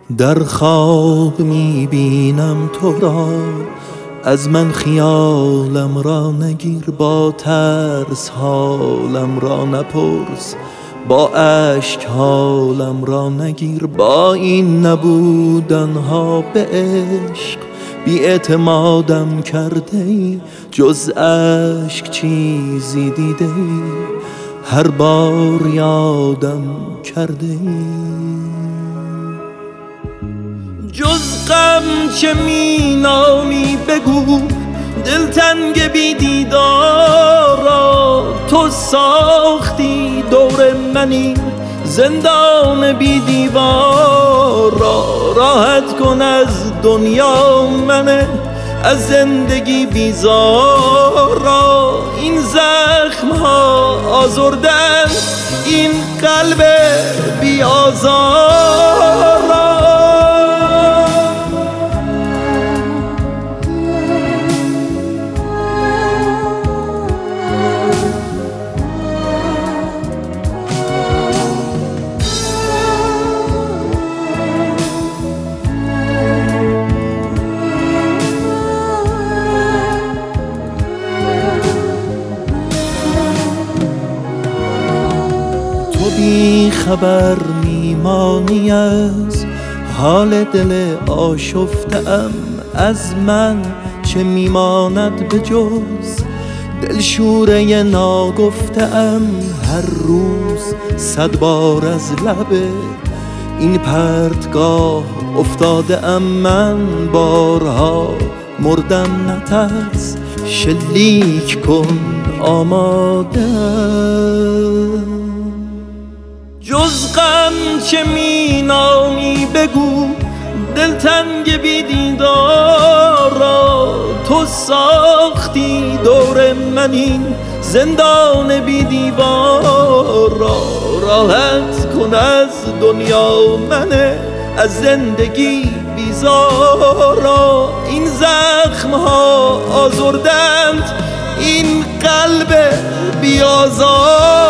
در خواب میبینم تو را، از من خیالم را نگیر، با ترس حالم را نپرس، با اشک حالم را نگیر. با این نبودنها به عشق بی اعتمادم کرده ای، جز اشک چیزی دیده ای هر بار یادم کرده ای. جز غم چه می نامی بگو، دلتنگ بی دیدار را تو ساختی دور منی، زندان بی دیوار را راحت کن از دنیا منه، از زندگی بیزار را. این زخم ها آزردن این قلب بی آزار را. بی خبر میمانی از حال دل آشفته ام، از من چه میماند به جز دلشوره ناگفته ام. هر روز 100 بار از لب این پرتگاه افتاده ام من، بارها مردم نترس، شلیک کن آماده. جز غم چه می نامی بگو، دلتنگ بی دیدار را تو ساختی دور من، این زندان بی دیوار را راحت کن از دنیا منه، از زندگی بیزار را. این زخم ها آزردند این قلب بی آزار